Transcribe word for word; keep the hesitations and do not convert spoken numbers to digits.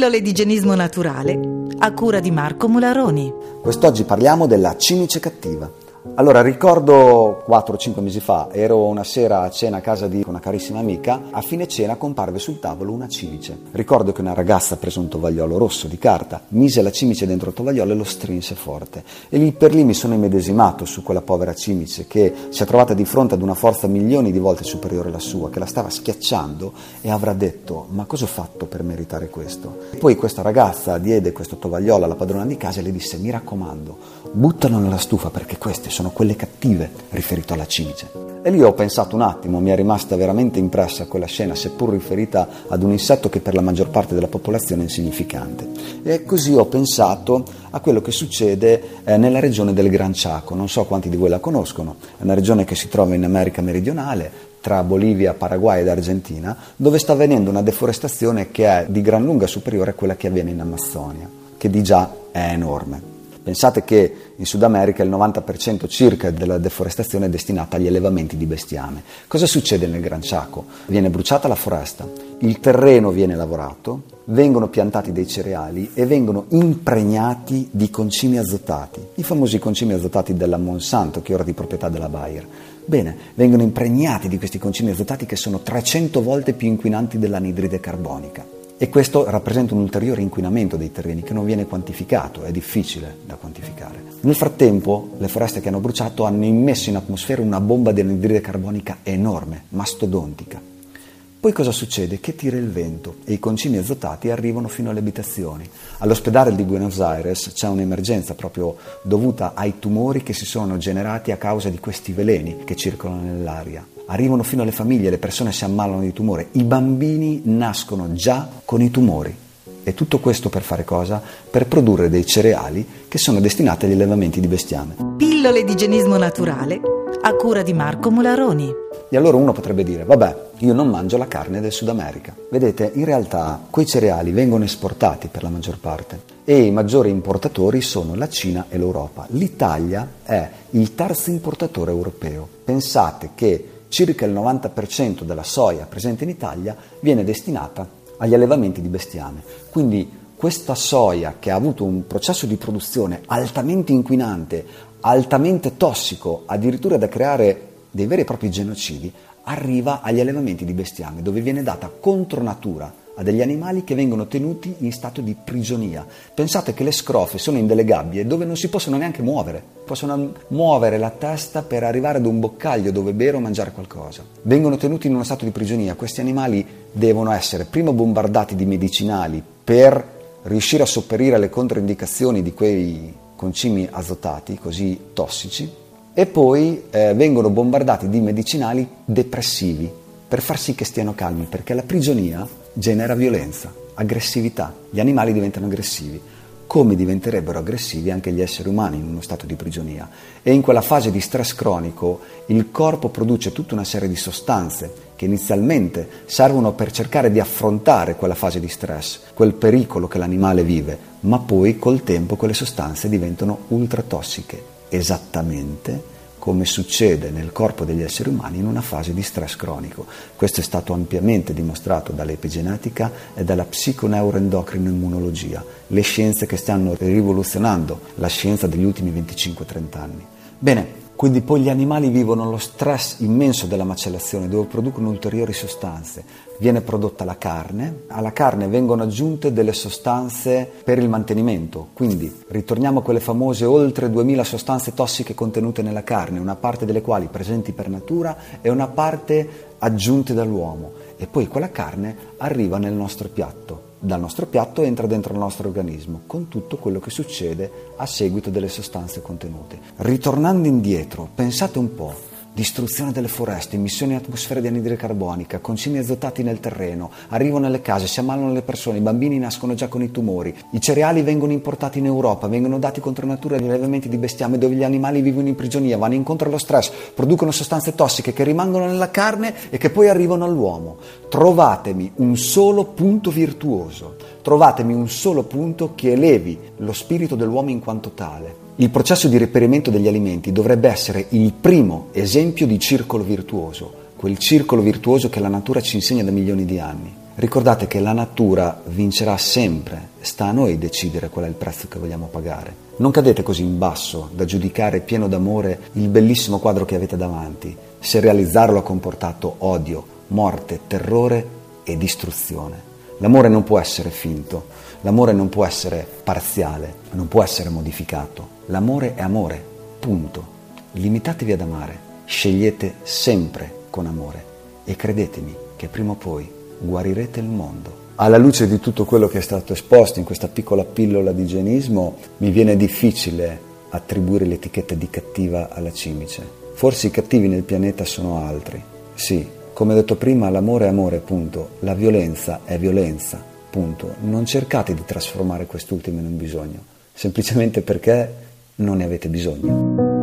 Pillole di igienismo naturale a cura di Marco Mularoni. Quest'oggi parliamo della cimice cattiva. Allora, ricordo quattro o cinque mesi fa, ero una sera a cena a casa di una carissima amica, a fine cena comparve sul tavolo una cimice. Ricordo che una ragazza ha preso un tovagliolo rosso di carta, mise la cimice dentro il tovagliolo e lo strinse forte. E lì per lì mi sono immedesimato su quella povera cimice che si è trovata di fronte ad una forza milioni di volte superiore alla sua, che la stava schiacciando e avrà detto: ma cosa ho fatto per meritare questo? E poi questa ragazza diede questo tovagliolo alla padrona di casa e le disse: mi raccomando, buttalo nella stufa perché queste sono quelle cattive, riferito alla cimice. E lì ho pensato un attimo, mi è rimasta veramente impressa quella scena, seppur riferita ad un insetto che per la maggior parte della popolazione è insignificante. E così ho pensato a quello che succede eh, nella regione del Gran Chaco. Non so quanti di voi la conoscono, è una regione che si trova in America meridionale, tra Bolivia, Paraguay ed Argentina, dove sta avvenendo una deforestazione che è di gran lunga superiore a quella che avviene in Amazzonia, che di già è enorme. Pensate che in Sud America il novanta per cento circa della deforestazione è destinata agli allevamenti di bestiame. Cosa succede nel Gran Chaco? Viene bruciata la foresta, il terreno viene lavorato, vengono piantati dei cereali e vengono impregnati di concimi azotati, i famosi concimi azotati della Monsanto, che è ora di proprietà della Bayer. Bene, vengono impregnati di questi concimi azotati che sono trecento volte più inquinanti dell'anidride carbonica. E questo rappresenta un ulteriore inquinamento dei terreni che non viene quantificato, è difficile da quantificare. Nel frattempo, le foreste che hanno bruciato hanno immesso in atmosfera una bomba di anidride carbonica enorme, mastodontica. Poi cosa succede? Che tira il vento e i concimi azotati arrivano fino alle abitazioni. All'ospedale di Buenos Aires c'è un'emergenza proprio dovuta ai tumori che si sono generati a causa di questi veleni che circolano nell'aria. Arrivano fino alle famiglie, le persone si ammalano di tumore, i bambini nascono già con i tumori. E tutto questo per fare cosa? Per produrre dei cereali che sono destinati agli allevamenti di bestiame. Pillole di igienismo naturale a cura di Marco Mularoni. E allora uno potrebbe dire: vabbè, io non mangio la carne del Sud America. Vedete, in realtà quei cereali vengono esportati per la maggior parte e i maggiori importatori sono la Cina e l'Europa. L'Italia è il terzo importatore europeo. Pensate che circa il novanta per cento della soia presente in Italia viene destinata agli allevamenti di bestiame. Quindi questa soia, che ha avuto un processo di produzione altamente inquinante, altamente tossico, addirittura da creare dei veri e propri genocidi, arriva agli allevamenti di bestiame, dove viene data contro natura a degli animali che vengono tenuti in stato di prigionia. Pensate che le scrofe sono in delle gabbie dove non si possono neanche muovere, possono muovere la testa per arrivare ad un boccaglio dove bere o mangiare qualcosa. Vengono tenuti in uno stato di prigionia. Questi animali devono essere prima bombardati di medicinali per riuscire a sopperire alle controindicazioni di quei concimi azotati così tossici, e poi eh, vengono bombardati di medicinali depressivi per far sì che stiano calmi, perché la prigionia genera violenza, aggressività, gli animali diventano aggressivi, come diventerebbero aggressivi anche gli esseri umani in uno stato di prigionia. E in quella fase di stress cronico il corpo produce tutta una serie di sostanze che inizialmente servono per cercare di affrontare quella fase di stress, quel pericolo che l'animale vive, ma poi col tempo quelle sostanze diventano ultratossiche, esattamente come succede nel corpo degli esseri umani in una fase di stress cronico. Questo è stato ampiamente dimostrato dall'epigenetica e dalla psiconeuroendocrino immunologia, le scienze che stanno rivoluzionando la scienza degli ultimi venticinque trenta anni. Bene, quindi poi gli animali vivono lo stress immenso della macellazione, dove producono ulteriori sostanze. Viene prodotta la carne, alla carne vengono aggiunte delle sostanze per il mantenimento, quindi ritorniamo a quelle famose oltre duemila sostanze tossiche contenute nella carne, una parte delle quali presenti per natura e una parte aggiunte dall'uomo, e poi quella carne arriva nel nostro piatto. Dal nostro piatto entra dentro il nostro organismo, con tutto quello che succede a seguito delle sostanze contenute. Ritornando indietro, pensate un po', distruzione delle foreste, emissioni in atmosfera di anidride carbonica, concimi azotati nel terreno, arrivano nelle case, si ammalano le persone, i bambini nascono già con i tumori, i cereali vengono importati in Europa, vengono dati contro natura agli allevamenti di bestiame dove gli animali vivono in prigionia, vanno incontro allo stress, producono sostanze tossiche che rimangono nella carne e che poi arrivano all'uomo. Trovatemi un solo punto virtuoso, trovatemi un solo punto che elevi lo spirito dell'uomo in quanto tale. Il processo di reperimento degli alimenti dovrebbe essere il primo esempio di circolo virtuoso, quel circolo virtuoso che la natura ci insegna da milioni di anni. Ricordate che la natura vincerà sempre, sta a noi decidere qual è il prezzo che vogliamo pagare. Non cadete così in basso da giudicare pieno d'amore il bellissimo quadro che avete davanti, se realizzarlo ha comportato odio, morte, terrore e distruzione. L'amore non può essere finto, l'amore non può essere parziale, non può essere modificato. L'amore è amore, punto. Limitatevi ad amare, scegliete sempre con amore e credetemi che prima o poi guarirete il mondo. Alla luce di tutto quello che è stato esposto in questa piccola pillola di igienismo, mi viene difficile attribuire l'etichetta di cattiva alla cimice. Forse i cattivi nel pianeta sono altri. Sì, come detto prima, l'amore è amore, punto. La violenza è violenza, punto. Non cercate di trasformare quest'ultimo in un bisogno, semplicemente perché non ne avete bisogno.